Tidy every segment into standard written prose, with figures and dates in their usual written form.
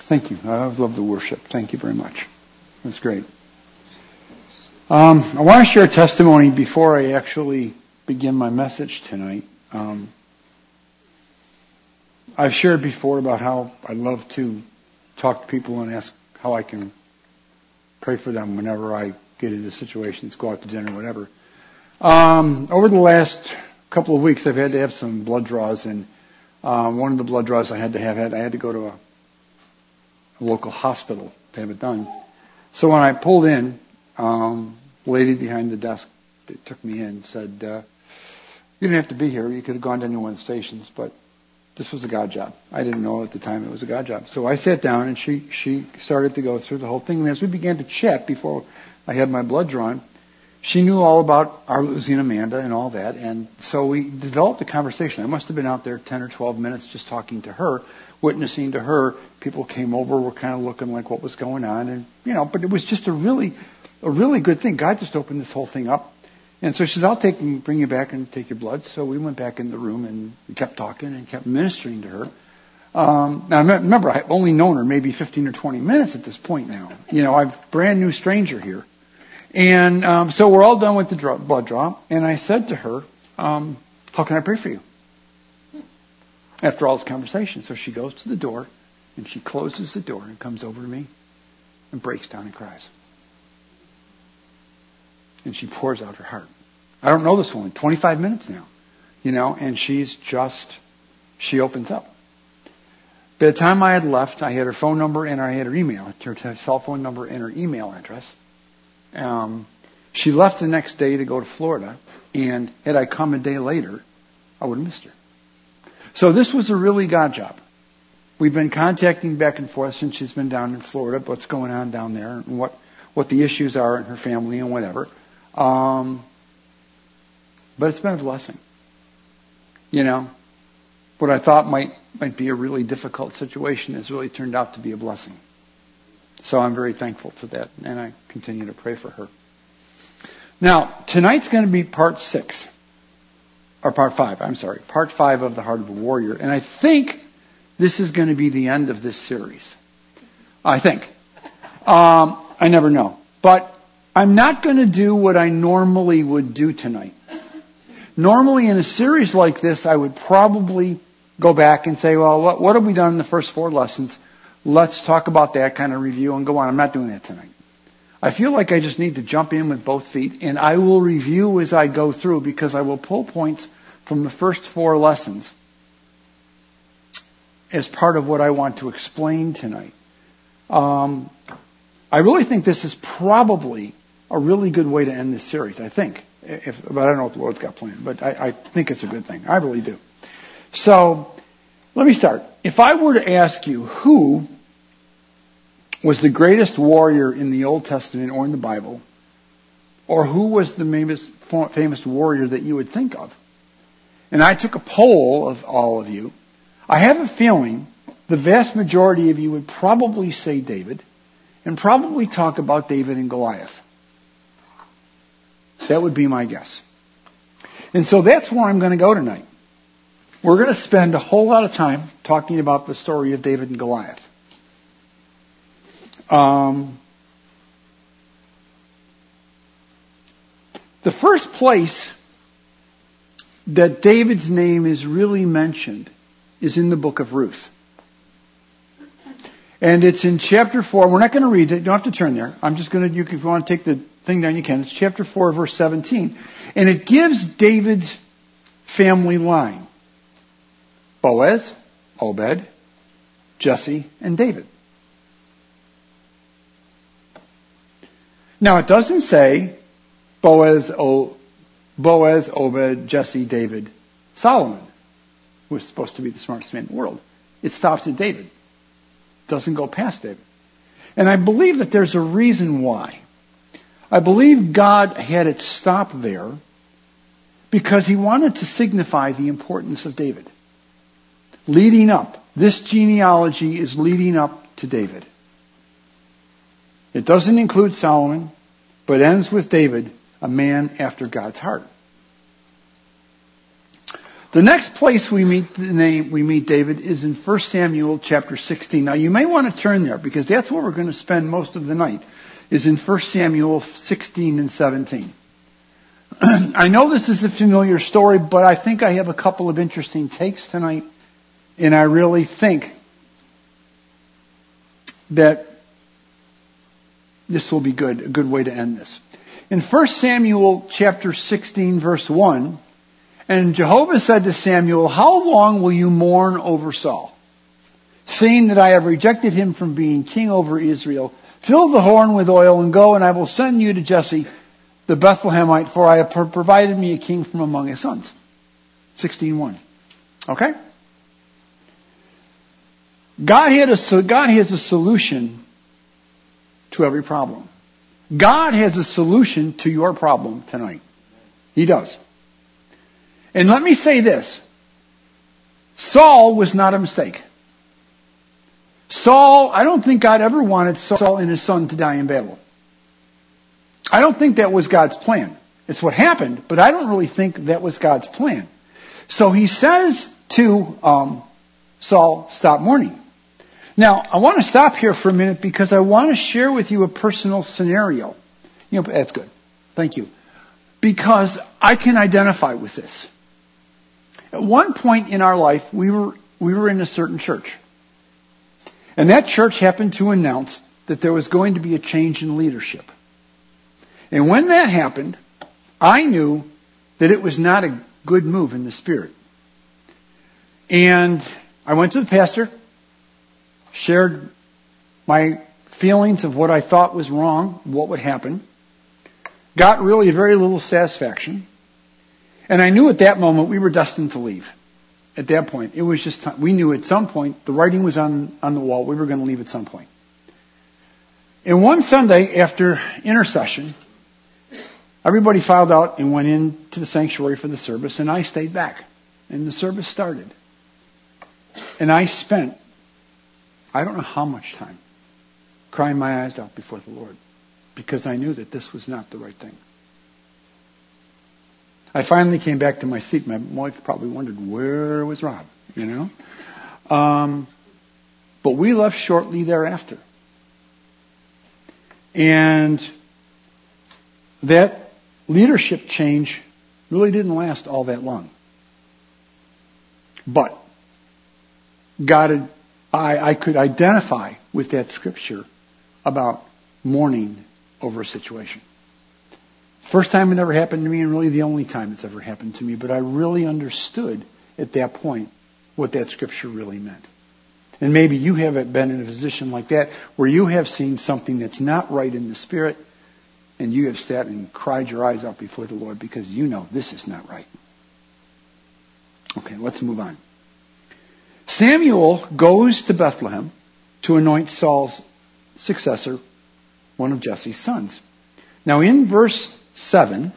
Thank you. I love the worship. Thank you very much. That's great. I want to share a testimony before I actually begin my message tonight. I've shared before about how I love to talk to people and ask how I can pray for them whenever I get into situations, go out to dinner, whatever. Over the last couple of weeks, I've had to have some blood draws, and one of the blood draws I had to go to a local hospital to have it done. So when I pulled in, the lady behind the desk that took me in said, "You didn't have to be here. You could have gone to any one of the stations, but this was a God job." I didn't know at the time it was a God job. So I sat down, and she started to go through the whole thing. And as we began to chat before I had my blood drawn, she knew all about our losing Amanda and all that. And so we developed a conversation. I must have been out there 10 or 12 minutes just talking to her, witnessing to her. People came over, were kind of looking like what was going on. And, but it was just a really good thing. God just opened this whole thing up. And so she says, "I'll bring you back and take your blood." So we went back in the room and we kept talking and kept ministering to her. Now, remember, I've only known her maybe 15 or 20 minutes at this point now. I'm a brand new stranger here. And so we're all done with the blood draw. And I said to her, "How can I pray for you?" After all this conversation. So she goes to the door and she closes the door and comes over to me and breaks down and cries. And she pours out her heart. I don't know this woman, 25 minutes now, and she opens up. By the time I had left, I had her phone number and I had her email, her cell phone number and her email address. She left the next day to go to Florida, and had I come a day later, I would have missed her. So this was a really God job. We've been contacting back and forth since she's been down in Florida, what's going on down there, and what the issues are in her family and whatever. But it's been a blessing. What I thought might be a really difficult situation has really turned out to be a blessing. So I'm very thankful to that, and I continue to pray for her. Now, tonight's going to be part 5 of The Heart of a Warrior. And I think this is going to be the end of this series. I think. I never know. But I'm not going to do what I normally would do tonight. Normally in a series like this, I would probably go back and say, well, what have we done in the first 4 lessons? Let's talk about that, kind of review and go on. I'm not doing that tonight. I feel like I just need to jump in with both feet, and I will review as I go through, because I will pull points from the first 4 lessons as part of what I want to explain tonight. I really think this is probably a really good way to end this series, I think. But I don't know what the Lord's got planned, but I think it's a good thing. I really do. So, let me start. If I were to ask you who was the greatest warrior in the Old Testament or in the Bible, or who was the famous warrior that you would think of, and I took a poll of all of you, I have a feeling the vast majority of you would probably say David, and probably talk about David and Goliath. That would be my guess. And so that's where I'm going to go tonight. We're going to spend a whole lot of time talking about the story of David and Goliath. The first place that David's name is really mentioned is in the book of Ruth. And it's in chapter 4. We're not going to read it. You don't have to turn there. I'm just going to, if you want to take the thing down, you can. It's chapter 4, verse 17. And it gives David's family line. Boaz, Obed, Jesse, and David. Now, it doesn't say Boaz, Obed, Jesse, David, Solomon, who was supposed to be the smartest man in the world. It stops at David. It doesn't go past David. And I believe that there's a reason why. I believe God had it stop there because he wanted to signify the importance of David. Leading up. This genealogy is leading up to David. It doesn't include Solomon, but ends with David, a man after God's heart. The next place we meet David is in 1 Samuel chapter 16. Now you may want to turn there because that's where we're going to spend most of the night, is in 1 Samuel 16 and 17. I know this is a familiar story, but I think I have a couple of interesting takes tonight, and I really think that this will be a good way to end this. In 1 Samuel chapter 16 verse 1, and Jehovah said to Samuel, how long will you mourn over Saul, seeing that I have rejected him from being king over Israel? Fill the horn with oil and go, and I will send you to Jesse the Bethlehemite, for I have provided me a king from among his sons. 16:1. Okay? God has a solution to every problem. God has a solution to your problem tonight. He does. And let me say this. Saul was not a mistake. Saul, I don't think God ever wanted Saul and his son to die in battle. I don't think that was God's plan. It's what happened, but I don't really think that was God's plan. So he says to Saul, stop mourning. Now, I want to stop here for a minute because I want to share with you a personal scenario. That's good. Thank you. Because I can identify with this. At one point in our life, we were in a certain church. And that church happened to announce that there was going to be a change in leadership. And when that happened, I knew that it was not a good move in the spirit. And I went to the pastor, shared my feelings of what I thought was wrong, what would happen. Got really very little satisfaction. And I knew at that moment we were destined to leave. At that point, it was just time. We knew at some point, the writing was on the wall, we were going to leave at some point. And one Sunday after intercession, everybody filed out and went into the sanctuary for the service, and I stayed back. And the service started. And I spent, I don't know how much time, crying my eyes out before the Lord, because I knew that this was not the right thing. I finally came back to my seat. My wife probably wondered, where was Rob? But we left shortly thereafter. And that leadership change really didn't last all that long. But I could identify with that scripture about mourning over a situation. First time it ever happened to me, and really the only time it's ever happened to me, but I really understood at that point what that scripture really meant. And maybe you have been in a position like that where you have seen something that's not right in the spirit, and you have sat and cried your eyes out before the Lord because you know this is not right. Okay, let's move on. Samuel goes to Bethlehem to anoint Saul's successor, one of Jesse's sons. Now in verse 7,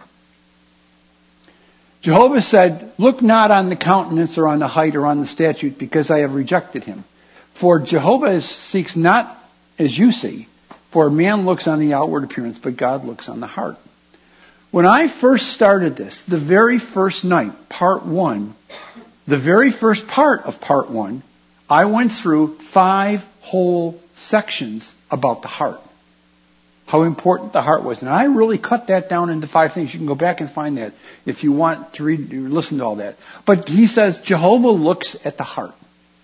Jehovah said, look not on the countenance or on the height or on the statute, because I have rejected him. For Jehovah seeks not as you see, for man looks on the outward appearance, but God looks on the heart. When I first started this, the very first night, part 1, the very first part of part 1, I went through 5 whole sections about the heart. How important the heart was. And I really cut that down into 5 things. You can go back and find that if you want to read, listen to all that. But he says Jehovah looks at the heart.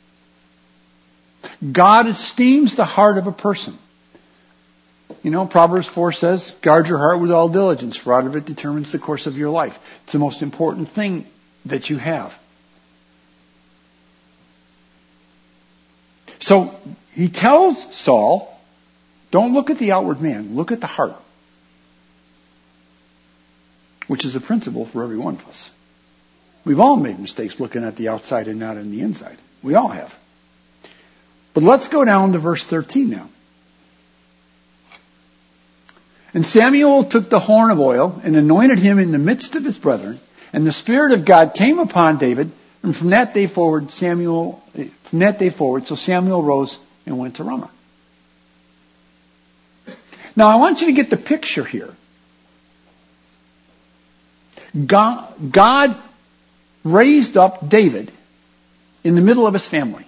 God esteems the heart of a person. Proverbs 4 says, guard your heart with all diligence, for out of it determines the course of your life. It's the most important thing that you have. So he tells Saul, don't look at the outward man, look at the heart. Which is a principle for every one of us. We've all made mistakes looking at the outside and not in the inside. We all have. But let's go down to verse 13 now. And Samuel took the horn of oil and anointed him in the midst of his brethren. And the Spirit of God came upon David. And from that day forward, Samuel rose and went to Ramah. Now I want you to get the picture here. God raised up David in the middle of his family.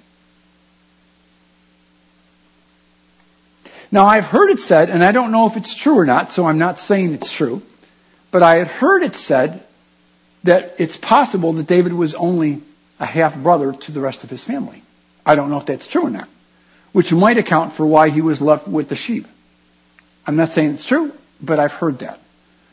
Now, I've heard it said, and I don't know if it's true or not, so I'm not saying it's true, but I had heard it said that it's possible that David was only a half-brother to the rest of his family. I don't know if that's true or not, which might account for why he was left with the sheep. I'm not saying it's true, but I've heard that.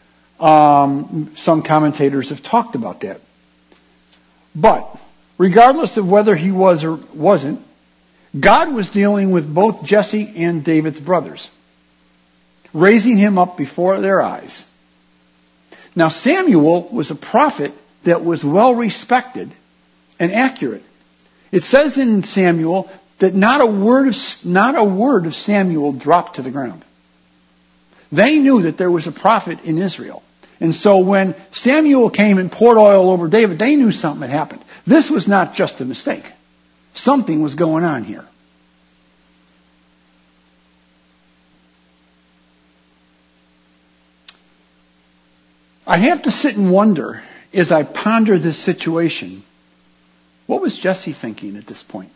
Some commentators have talked about that. But regardless of whether he was or wasn't, God was dealing with both Jesse and David's brothers, raising him up before their eyes. Now, Samuel was a prophet that was well respected and accurate. It says in Samuel that not a word of Samuel dropped to the ground. They knew that there was a prophet in Israel. And so when Samuel came and poured oil over David, they knew something had happened. This was not just a mistake. Something was going on here. I have to sit and wonder, as I ponder this situation, what was Jesse thinking at this point?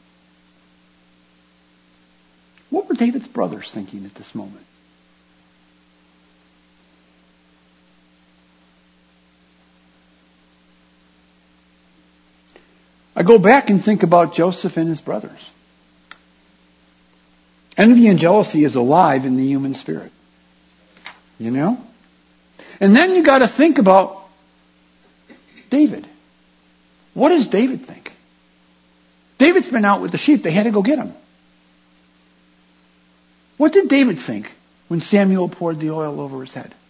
What were David's brothers thinking at this moment? I go back and think about Joseph and his brothers. Envy and jealousy is alive in the human spirit. You know? And then you got to think about David. What does David think? David's been out with the sheep. They had to go get him. What did David think when Samuel poured the oil over his head?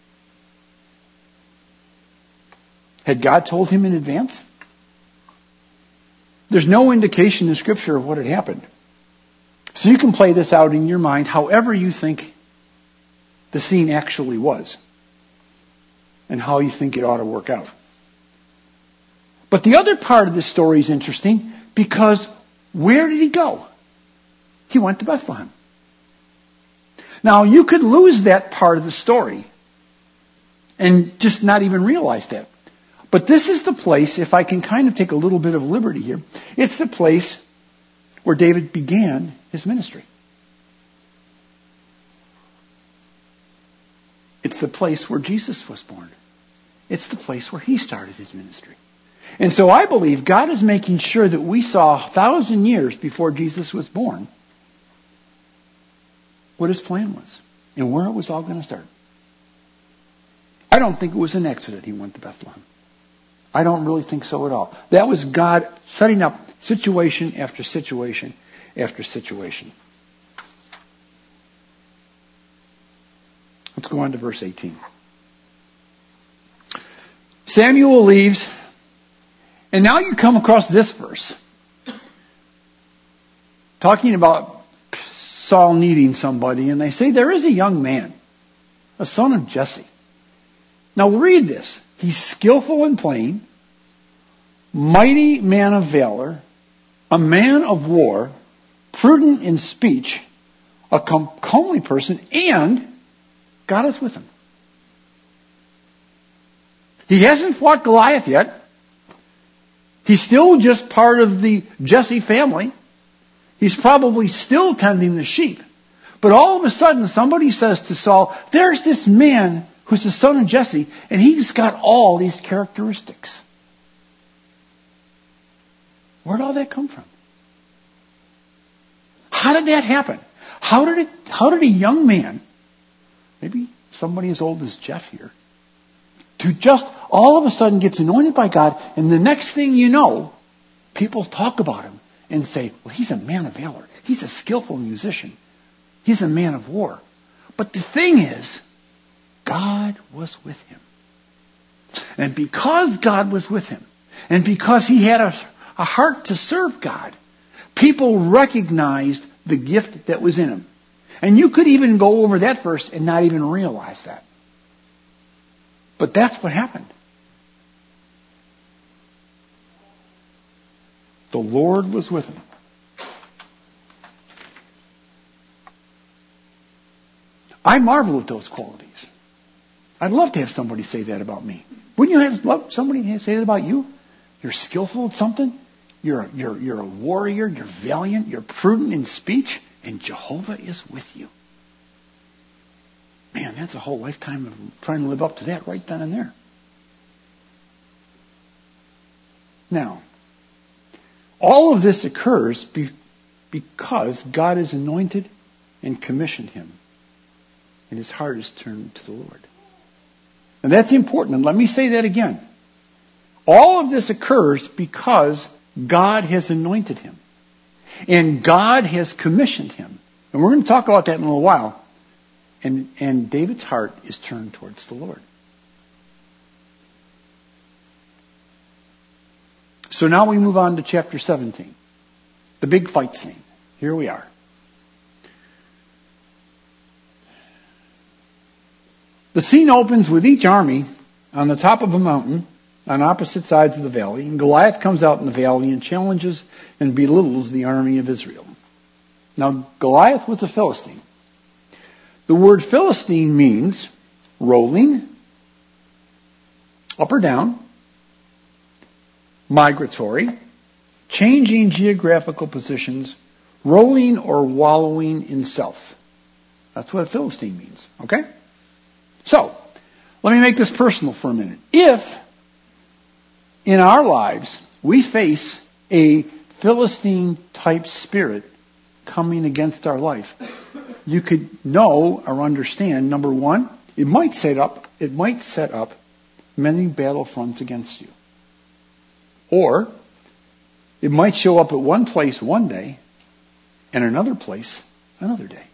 Had God told him in advance? There's no indication in Scripture of what had happened. So you can play this out in your mind however you think the scene actually was and how you think it ought to work out. But the other part of this story is interesting because where did he go? He went to Bethlehem. Now, you could lose that part of the story and just not even realize that. But this is the place, if I can kind of take a little bit of liberty here, it's the place where David began his ministry. It's the place where Jesus was born. It's the place where he started his ministry. And so I believe God is making sure that we saw 1,000 years before Jesus was born what his plan was and where it was all going to start. I don't think it was an accident he went to Bethlehem. I don't really think so at all. That was God setting up situation after situation after situation. Let's go on to verse 18. Samuel leaves, and now you come across this verse. Talking about Saul needing somebody, and they say there is a young man, a son of Jesse. Now read this. He's skillful in playing, mighty man of valor, a man of war, prudent in speech, a comely person, and God is with him. He hasn't fought Goliath yet. He's still just part of the Jesse family. He's probably still tending the sheep. But all of a sudden, somebody says to Saul, there's this man who's the son of Jesse, and he's got all these characteristics. Where'd all that come from? How did that happen? How did a young man, maybe somebody as old as Jeff here, who just all of a sudden gets anointed by God, and the next thing you know, people talk about him and say, well, he's a man of valor. He's a skillful musician. He's a man of war. But the thing is, God was with him. And because God was with him, and because he had a heart to serve God, people recognized the gift that was in him. And you could even go over that verse and not even realize that. But that's what happened. The Lord was with him. I marvel at those qualities. I'd love to have somebody say that about me. Wouldn't you love somebody to say that about you? You're skillful at something. You're a warrior. You're valiant. You're prudent in speech. And Jehovah is with you. Man, that's a whole lifetime of trying to live up to that right then and there. Now, all of this occurs because God has anointed and commissioned him. And his heart is turned to the Lord. And that's important. And let me say that again. All of this occurs because God has anointed him. And God has commissioned him. And we're going to talk about that in a little while. And David's heart is turned towards the Lord. So now we move on to chapter 17. The big fight scene. Here we are. The scene opens with each army on the top of a mountain on opposite sides of the valley. And Goliath comes out in the valley and challenges and belittles the army of Israel. Now, Goliath was a Philistine. The word Philistine means rolling, up or down, migratory, changing geographical positions, rolling or wallowing in self. That's what a Philistine means, okay? So, let me make this personal for a minute. If, in our lives, we face a Philistine-type spirit coming against our life, you could know or understand, number one, it might set up many battle fronts against you. Or, it might show up at one place one day, and another place another day.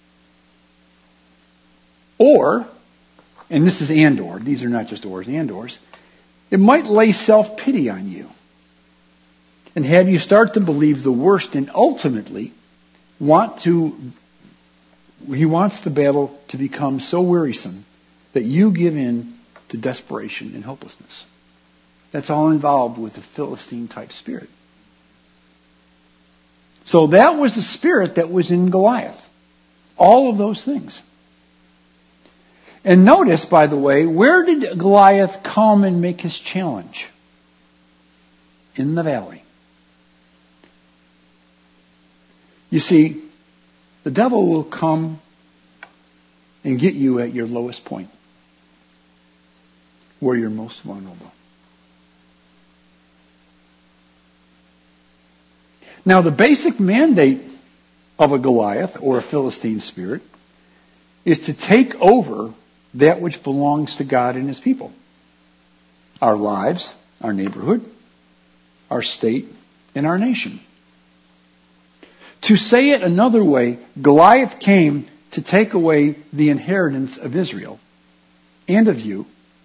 Or, and this is and or, these are not just ors, and ors, it might lay self-pity on you and have you start to believe the worst and ultimately he wants the battle to become so wearisome that you give in to desperation and hopelessness. That's all involved with the Philistine-type spirit. So that was the spirit that was in Goliath. All of those things. And notice, by the way, where did Goliath come and make his challenge? In the valley. You see, the devil will come and get you at your lowest point, where you're most vulnerable. Now, the basic mandate of a Goliath or a Philistine spirit is to take over that which belongs to God and his people. Our lives, our neighborhood, our state, and our nation. To say it another way, Goliath came to take away the inheritance of Israel and of you.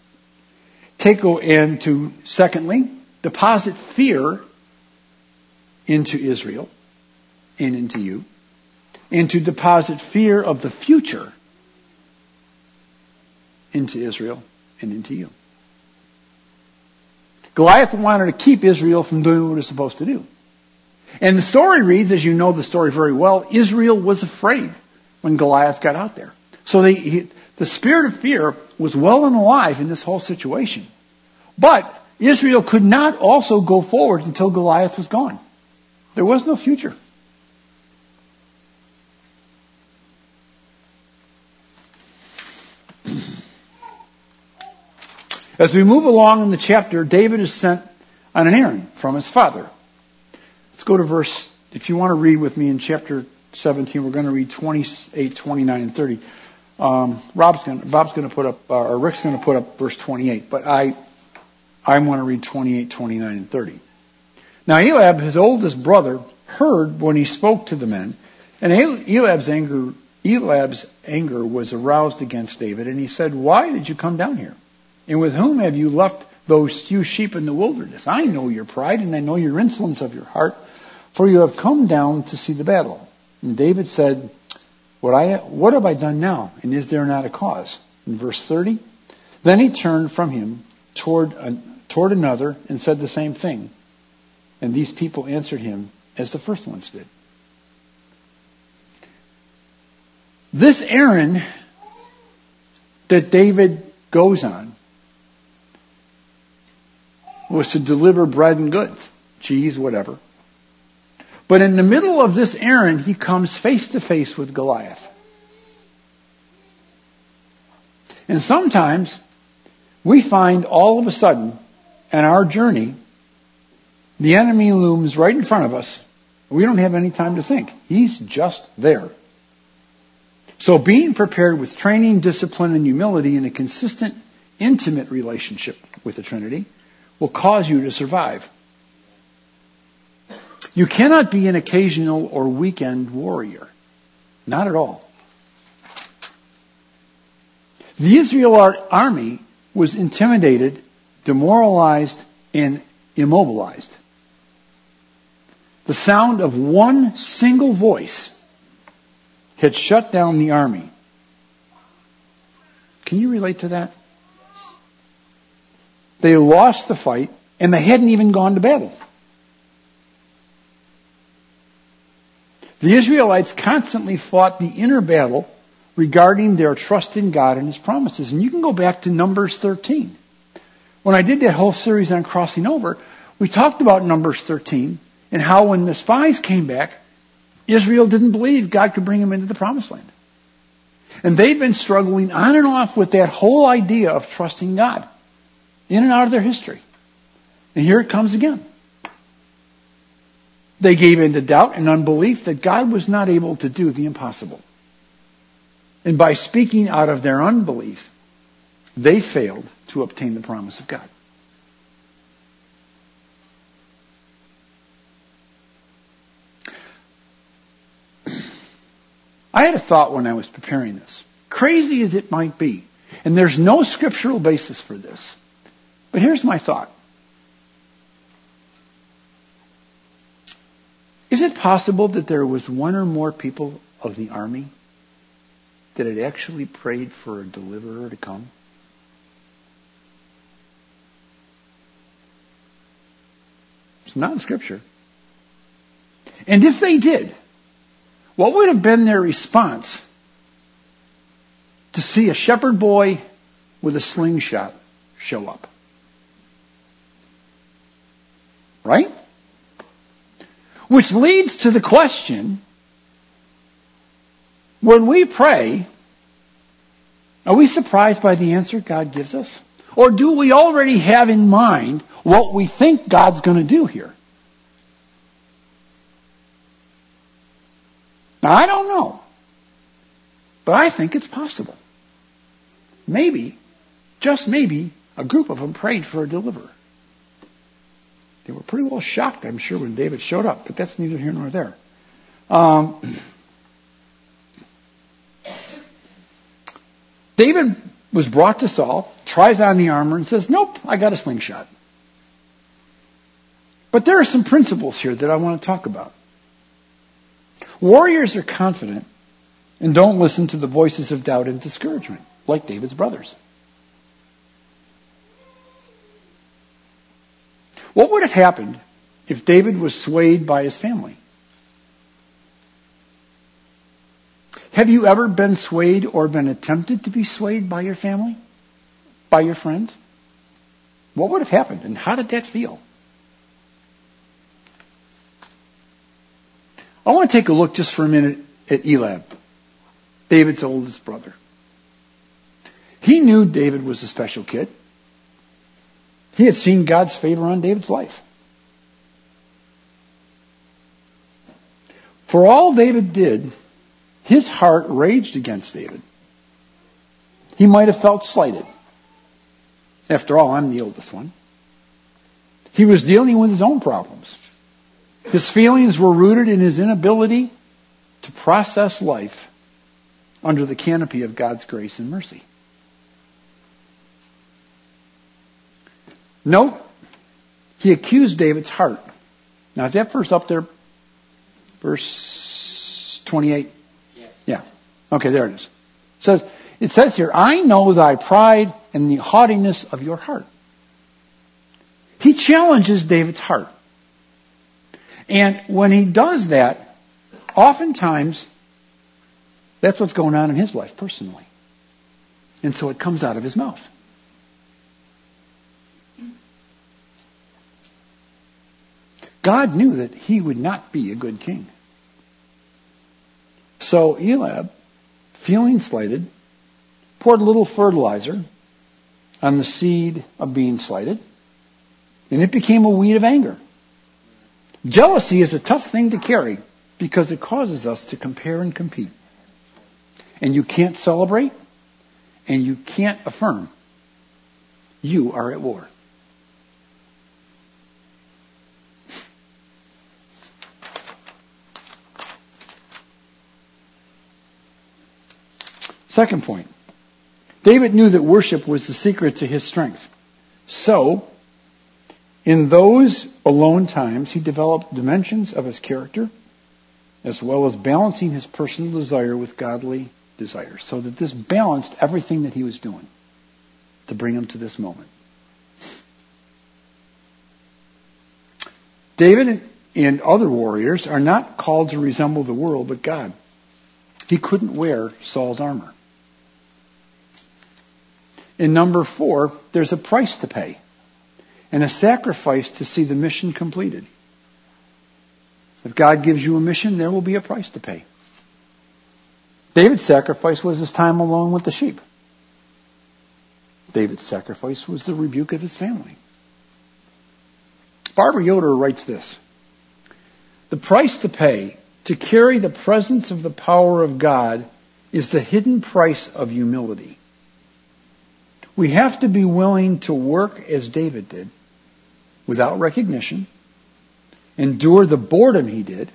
And to, secondly, deposit fear into Israel and into you. And to deposit fear of the future into Israel and into you. Goliath wanted to keep Israel from doing what it's supposed to do. And the story reads, as you know the story very well, Israel was afraid when Goliath got out there. So the spirit of fear was well and alive in this whole situation. But Israel could not also go forward until Goliath was gone. There was no future. As we move along in the chapter, David is sent on an errand from his father. Let's go to verse, if you want to read with me in chapter 17, we're going to read 28, 29, and 30. Bob's going to put up, or Rick's going to put up verse 28, but I want to read 28, 29, and 30. Now Eliab, his oldest brother, heard when he spoke to the men, and Eliab's anger was aroused against David, and he said, "Why did you come down here? And with whom have you left those few sheep in the wilderness? I know your pride, and I know your insolence of your heart, for you have come down to see the battle." And David said, What have I done now? And is there not a cause? In verse 30, then he turned from him toward another and said the same thing. And these people answered him as the first ones did. This errand that David goes on was to deliver bread and goods, cheese, whatever. But in the middle of this errand, he comes face to face with Goliath. And sometimes we find all of a sudden in our journey, the enemy looms right in front of us. We don't have any time to think. He's just there. So being prepared with training, discipline, and humility in a consistent, intimate relationship with the Trinity will cause you to survive. You cannot be an occasional or weekend warrior. Not at all. The Israel army was intimidated, demoralized, and immobilized. The sound of one single voice had shut down the army. Can you relate to that? They lost the fight, and they hadn't even gone to battle. The Israelites constantly fought the inner battle regarding their trust in God and His promises. And you can go back to Numbers 13. When I did that whole series on crossing over, we talked about Numbers 13 and how when the spies came back, Israel didn't believe God could bring them into the promised land. And they've been struggling on and off with that whole idea of trusting God in and out of their history. And here it comes again. They gave in to doubt and unbelief that God was not able to do the impossible. And by speaking out of their unbelief, they failed to obtain the promise of God. I had a thought when I was preparing this. Crazy as it might be, and there's no scriptural basis for this, but here's my thought. Is it possible that there was one or more people of the army that had actually prayed for a deliverer to come? It's not in Scripture. And if they did, what would have been their response to see a shepherd boy with a slingshot show up? Right? Which leads to the question, when we pray, are we surprised by the answer God gives us? Or do we already have in mind what we think God's going to do here? Now, I don't know. But I think it's possible. Maybe, just maybe, a group of them prayed for a deliverer. They were pretty well shocked, I'm sure, when David showed up, but that's neither here nor there. David was brought to Saul, tries on the armor, and says, nope, I got a slingshot. But there are some principles here that I want to talk about. Warriors are confident and don't listen to the voices of doubt and discouragement, like David's brothers. What would have happened if David was swayed by his family? Have you ever been swayed or been attempted to be swayed by your family? By your friends? What would have happened and how did that feel? I want to take a look just for a minute at Eliab, David's oldest brother. He knew David was a special kid. He had seen God's favor on David's life. For all David did, his heart raged against David. He might have felt slighted. After all, I'm the oldest one. He was dealing with his own problems. His feelings were rooted in his inability to process life under the canopy of God's grace and mercy. Note, he accused David's heart. Now, is that verse up there? Verse 28? Yes. Yeah. Okay, there it is. It says here, I know thy pride and the haughtiness of your heart. He challenges David's heart. And when he does that, oftentimes, that's what's going on in his life personally. And so it comes out of his mouth. God knew that he would not be a good king. So Eliab, feeling slighted, poured a little fertilizer on the seed of being slighted, and it became a weed of anger. Jealousy is a tough thing to carry because it causes us to compare and compete. And you can't celebrate, and you can't affirm. You are at war. Second point. David knew that worship was the secret to his strength. So, in those alone times, he developed dimensions of his character, as well as balancing his personal desire with godly desire, so that this balanced everything that he was doing to bring him to this moment. David and other warriors are not called to resemble the world, but God. He couldn't wear Saul's armor. In number 4, there's a price to pay and a sacrifice to see the mission completed. If God gives you a mission, there will be a price to pay. David's sacrifice was his time alone with the sheep. David's sacrifice was the rebuke of his family. Barbara Yoder writes this: the price to pay to carry the presence of the power of God is the hidden price of humility. We have to be willing to work as David did, without recognition, endure the boredom he did,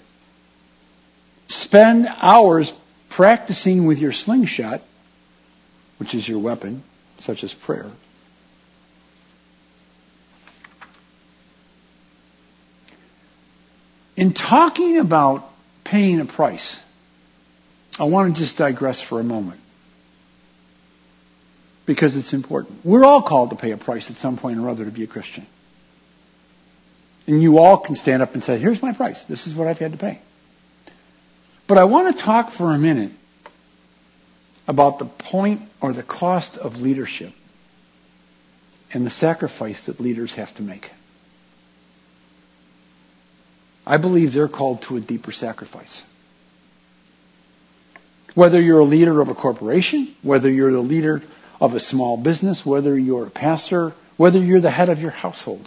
spend hours practicing with your slingshot, which is your weapon, such as prayer. In talking about paying a price, I want to just digress for a moment, because it's important. We're all called to pay a price at some point or other to be a Christian. And you all can stand up and say, here's my price. This is what I've had to pay. But I want to talk for a minute about the point or the cost of leadership and the sacrifice that leaders have to make. I believe they're called to a deeper sacrifice. Whether you're a leader of a corporation, whether you're the leader of a small business, whether you're a pastor, whether you're the head of your household.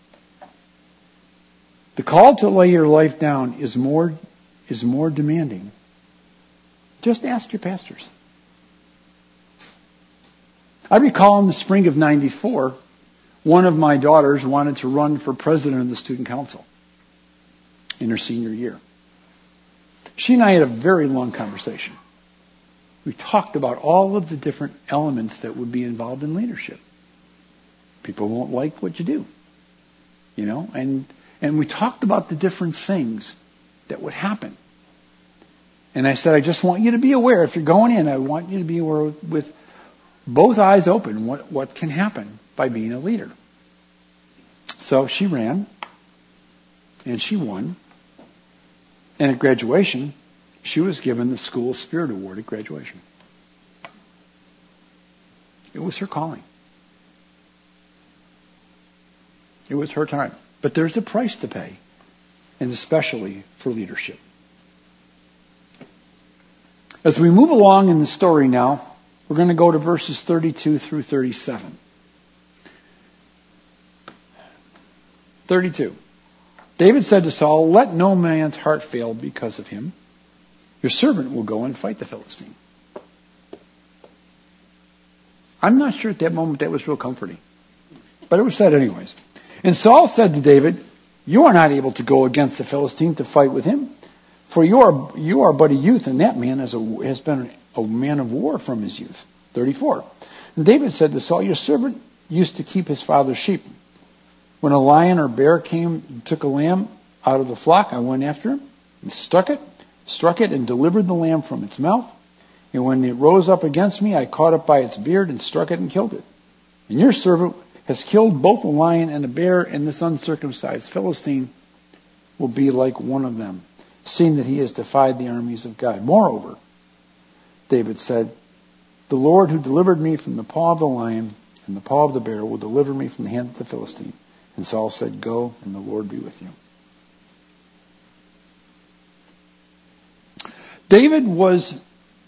The call to lay your life down is more demanding. Just ask your pastors. I recall in the spring of '94, one of my daughters wanted to run for president of the student council in her senior year. She and I had a very long conversation. We talked about all of the different elements that would be involved in leadership. People won't like what you do, and we talked about the different things that would happen. And I said, I just want you to be aware, if you're going in, I want you to be aware with both eyes open what can happen by being a leader. So she ran, and she won. And at graduation, she was given the School Spirit Award at graduation. It was her calling. It was her time. But there's a price to pay, and especially for leadership. As we move along in the story now, we're going to go to verses 32 through 37. 32. David said to Saul, let no man's heart fail because of him. Your servant will go and fight the Philistine. I'm not sure at that moment that was real comforting. But it was said anyways. And Saul said to David, you are not able to go against the Philistine to fight with him. For you are but a youth, and that man has been a man of war from his youth. 34. And David said to Saul, your servant used to keep his father's sheep. When a lion or bear came and took a lamb out of the flock, I went after him and struck it, and delivered the lamb from its mouth. And when it rose up against me, I caught it by its beard and struck it and killed it. And your servant has killed both a lion and a bear, and this uncircumcised Philistine will be like one of them, seeing that he has defied the armies of God. Moreover, David said, the Lord who delivered me from the paw of the lion and the paw of the bear will deliver me from the hand of the Philistine. And Saul said, go, and the Lord be with you. David was,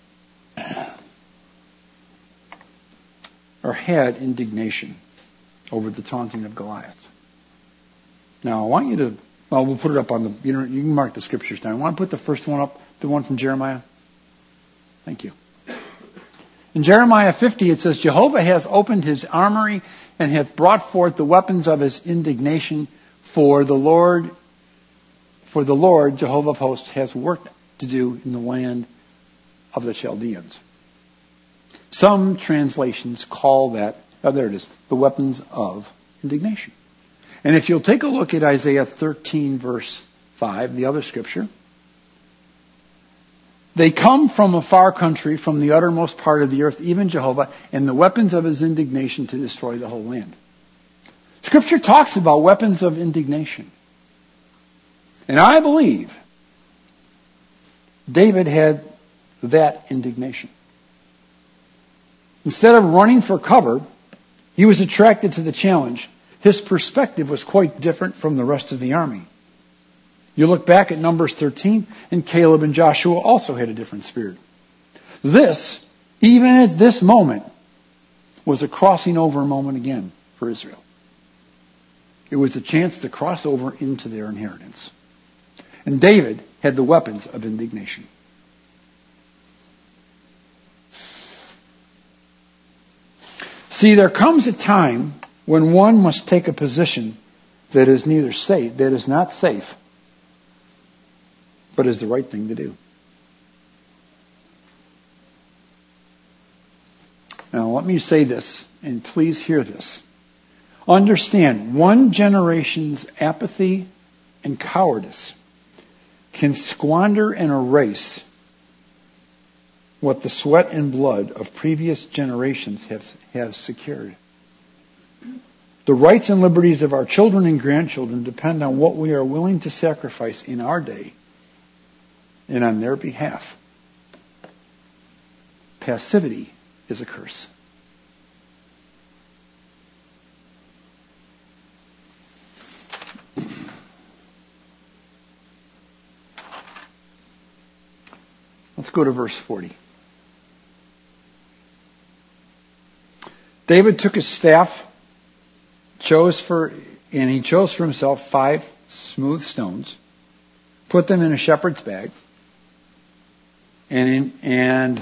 or had, indignation over the taunting of Goliath. Now, I want you to, well, we'll put it up on the, you can mark the scriptures down. I want to put the first one up, the one from Jeremiah. Thank you. In Jeremiah 50, it says, Jehovah hath opened his armory and hath brought forth the weapons of his indignation, for the Lord, Jehovah of hosts, has work to do in the land of the Chaldeans. Some translations call that, oh, there it is, the weapons of indignation. And if you'll take a look at Isaiah 13, verse 5, the other scripture, they come from a far country, from the uttermost part of the earth, even Jehovah, and the weapons of his indignation to destroy the whole land. Scripture talks about weapons of indignation. And I believe David had that indignation. Instead of running for cover, he was attracted to the challenge. His perspective was quite different from the rest of the army. You look back at Numbers 13, and Caleb and Joshua also had a different spirit. This, even at this moment, was a crossing over moment again for Israel. It was a chance to cross over into their inheritance. And David had the weapons of indignation. See, there comes a time when one must take a position that is neither safe, that is not safe, but is the right thing to do. Now, let me say this, and please hear this. Understand, one generation's apathy and cowardice can squander and erase what the sweat and blood of previous generations have secured. The rights and liberties of our children and grandchildren depend on what we are willing to sacrifice in our day and on their behalf. Passivity is a curse. Let's go to verse 40. David took his staff, he chose for himself 5 smooth stones, put them in a shepherd's bag, in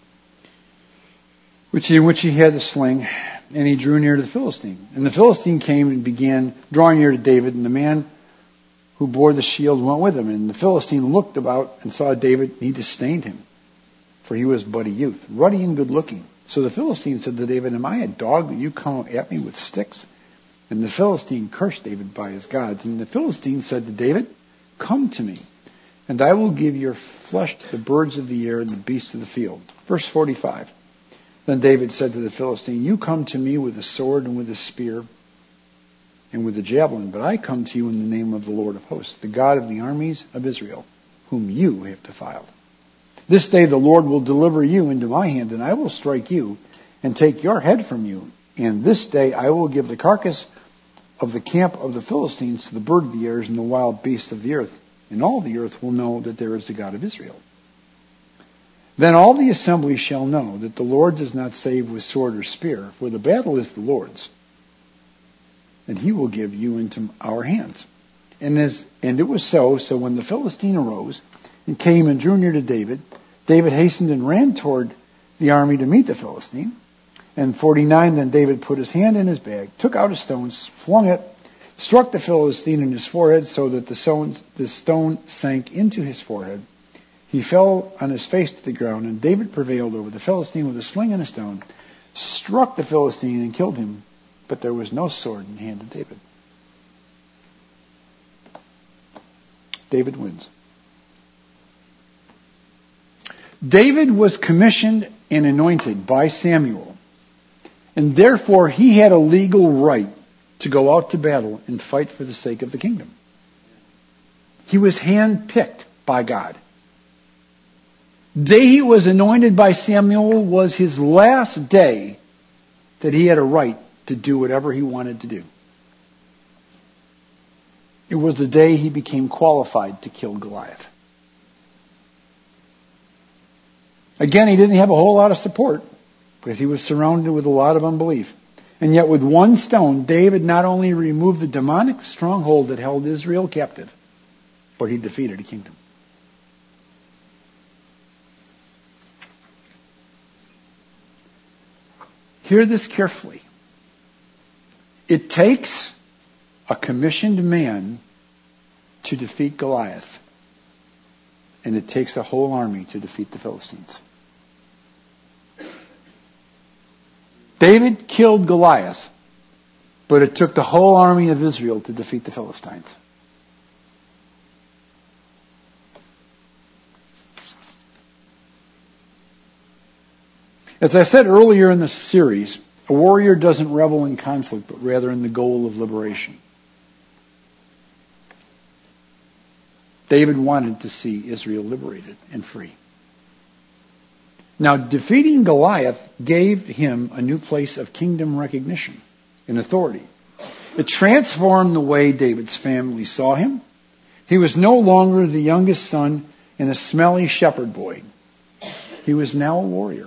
which he had the sling, and he drew near to the Philistine. And the Philistine came and began drawing near to David, and the man who bore the shield went with him. And the Philistine looked about and saw David, and he disdained him, for he was but a youth, ruddy and good looking. So the Philistine said to David, Am I a dog that you come at me with sticks? And the Philistine cursed David by his gods. And the Philistine said to David, Come to me, and I will give your flesh to the birds of the air and the beasts of the field. Verse 45. Then David said to the Philistine, You come to me with a sword and with a spear and with a javelin, but I come to you in the name of the Lord of hosts, the God of the armies of Israel, whom you have defiled. This day the Lord will deliver you into my hand, and I will strike you and take your head from you. And this day I will give the carcass of the camp of the Philistines to the bird of the air and the wild beasts of the earth, and all the earth will know that there is the God of Israel. Then all the assembly shall know that the Lord does not save with sword or spear, for the battle is the Lord's, and he will give you into our hands. And it was so. So when the Philistine arose and came and drew near to David, David hastened and ran toward the army to meet the Philistine. And 49, then David put his hand in his bag, took out a stone, flung it, struck the Philistine in his forehead, so that the stone sank into his forehead. He fell on his face to the ground, and David prevailed over the Philistine with a sling and a stone, struck the Philistine and killed him, but there was no sword in the hand of David. David wins. David was commissioned and anointed by Samuel, and therefore he had a legal right to go out to battle and fight for the sake of the kingdom. He was handpicked by God. The day he was anointed by Samuel was his last day that he had a right to do whatever he wanted to do. It was the day he became qualified to kill Goliath. Again, he didn't have a whole lot of support, but he was surrounded with a lot of unbelief. And yet with one stone, David not only removed the demonic stronghold that held Israel captive, but he defeated a kingdom. Hear this carefully. It takes a commissioned man to defeat Goliath. And it takes a whole army to defeat the Philistines. David killed Goliath, but it took the whole army of Israel to defeat the Philistines. As I said earlier in the series, a warrior doesn't revel in conflict, but rather in the goal of liberation. David wanted to see Israel liberated and free. Now, defeating Goliath gave him a new place of kingdom recognition and authority. It transformed the way David's family saw him. He was no longer the youngest son and a smelly shepherd boy. He was now a warrior.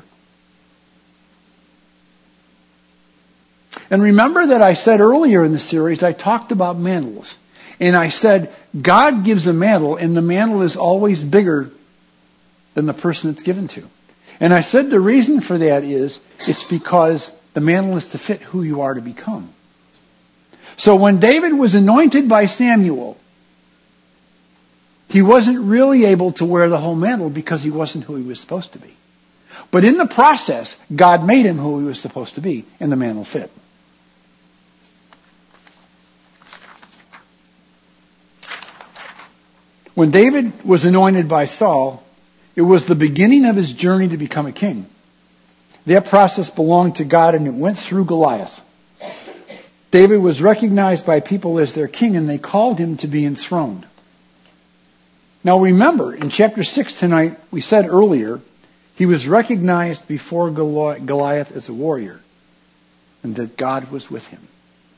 And remember that I said earlier in the series, I talked about mantles. And I said, God gives a mantle, and the mantle is always bigger than the person it's given to. And I said the reason for that is, it's because the mantle is to fit who you are to become. So when David was anointed by Samuel, he wasn't really able to wear the whole mantle because he wasn't who he was supposed to be. But in the process, God made him who he was supposed to be, and the mantle fit. When David was anointed by Saul, it was the beginning of his journey to become a king. That process belonged to God, and it went through Goliath. David was recognized by people as their king, and they called him to be enthroned. Now remember, in chapter 6 tonight, we said earlier, he was recognized before Goliath as a warrior, and that God was with him.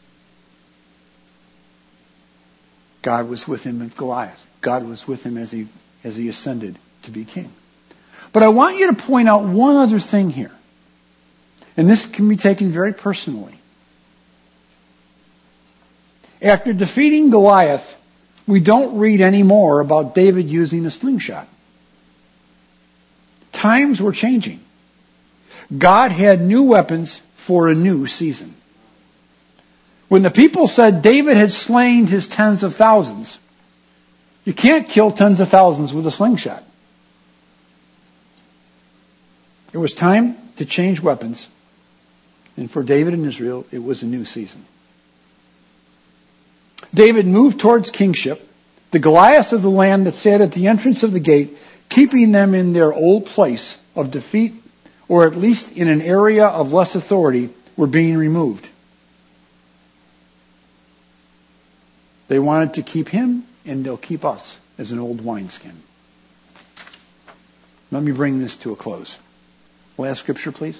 God was with him at Goliath. God was with him as he ascended to be king. But I want you to point out one other thing here. And this can be taken very personally. After defeating Goliath, we don't read any more about David using a slingshot. Times were changing. God had new weapons for a new season. When the people said David had slain his tens of thousands, you can't kill tens of thousands with a slingshot. It was time to change weapons. And for David and Israel, it was a new season. David moved towards kingship. The Goliaths of the land that sat at the entrance of the gate, keeping them in their old place of defeat, or at least in an area of less authority, were being removed. They wanted to keep him, and they'll keep us as an old wineskin. Let me bring this to a close. Last scripture, please.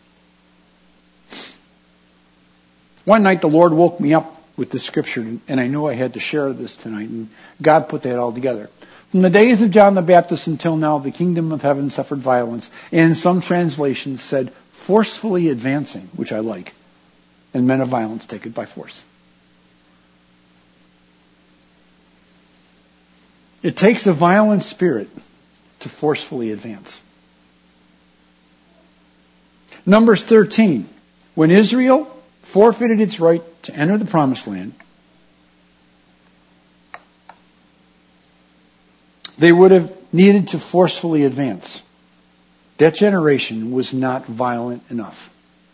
One night the Lord woke me up with this scripture, and I knew I had to share this tonight, and God put that all together. From the days of John the Baptist until now, the kingdom of heaven suffered violence, and some translations said forcefully advancing, which I like, and men of violence take it by force. It takes a violent spirit to forcefully advance. Numbers 13. When Israel forfeited its right to enter the promised land, they would have needed to forcefully advance. That generation was not violent enough.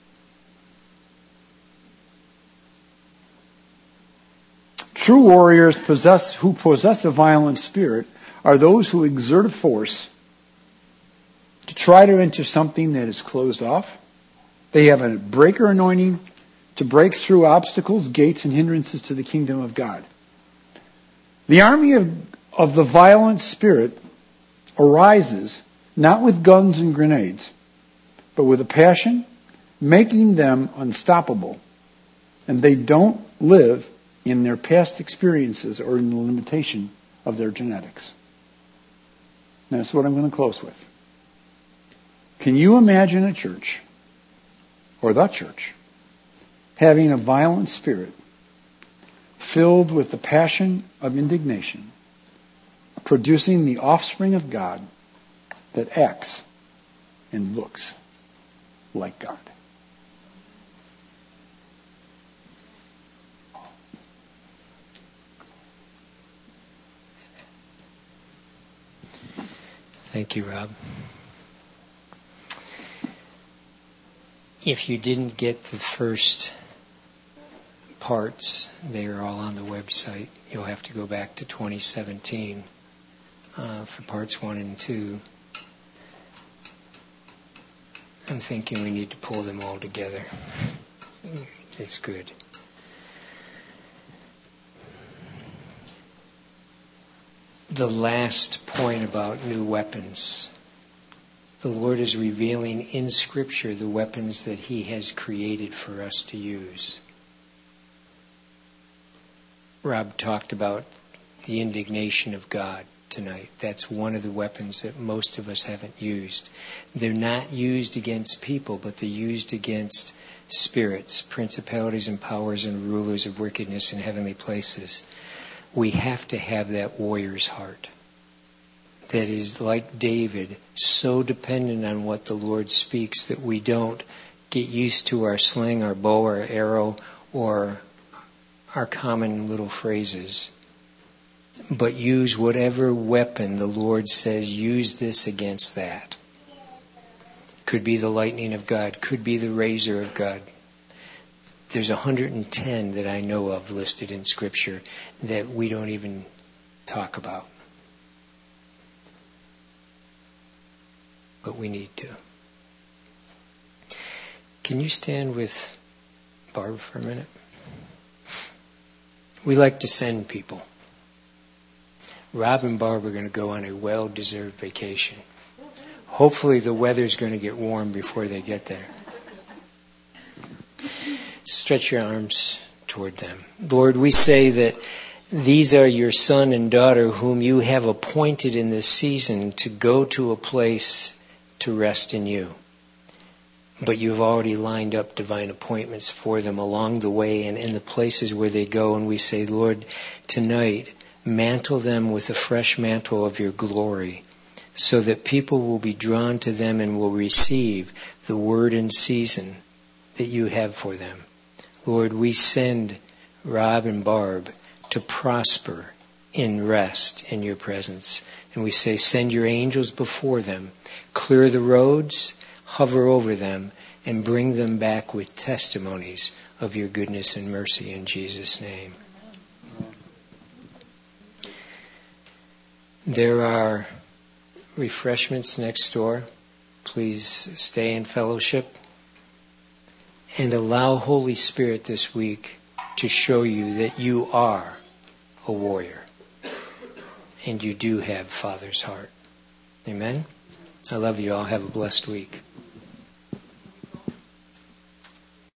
True warriors who possess a violent spirit are those who exert a force to try to enter something that is closed off. They have a breaker anointing to break through obstacles, gates, and hindrances to the kingdom of God. The army of the violent spirit arises not with guns and grenades, but with a passion, making them unstoppable. And they don't live in their past experiences or in the limitation of their genetics. And that's what I'm going to close with. Can you imagine a church, or the church, having a violent spirit filled with the passion of indignation, producing the offspring of God that acts and looks like God? Thank you, Rob. If you didn't get the first parts, they are all on the website. You'll have to go back to 2017 for parts 1 and 2. I'm thinking we need to pull them all together. It's good. The last point about new weapons. The Lord is revealing in Scripture the weapons that He has created for us to use. Rob talked about the indignation of God tonight. That's one of the weapons that most of us haven't used. They're not used against people, but they're used against spirits, principalities and powers and rulers of wickedness in heavenly places. We have to have that warrior's heart that is, like David, so dependent on what the Lord speaks that we don't get used to our sling, our bow, our arrow, or our common little phrases, but use whatever weapon the Lord says, use this against that. Could be the lightning of God, could be the razor of God. There's 110 that I know of listed in Scripture that we don't even talk about. But we need to. Can you stand with Barb for a minute? We like to send people. Rob and Barb are going to go on a well-deserved vacation. Hopefully the weather's going to get warm before they get there. Stretch your arms toward them. Lord, we say that these are your son and daughter whom you have appointed in this season to go to a place to rest in you. But you've already lined up divine appointments for them along the way and in the places where they go. And we say, Lord, tonight, mantle them with a fresh mantle of your glory so that people will be drawn to them and will receive the word in season that you have for them. Lord, we send Rob and Barb to prosper in rest in your presence. And we say, send your angels before them, clear the roads, hover over them, and bring them back with testimonies of your goodness and mercy in Jesus' name. There are refreshments next door. Please stay in fellowship and allow Holy Spirit this week to show you that you are a warrior and you do have Father's heart. Amen? I love you all. Have a blessed week.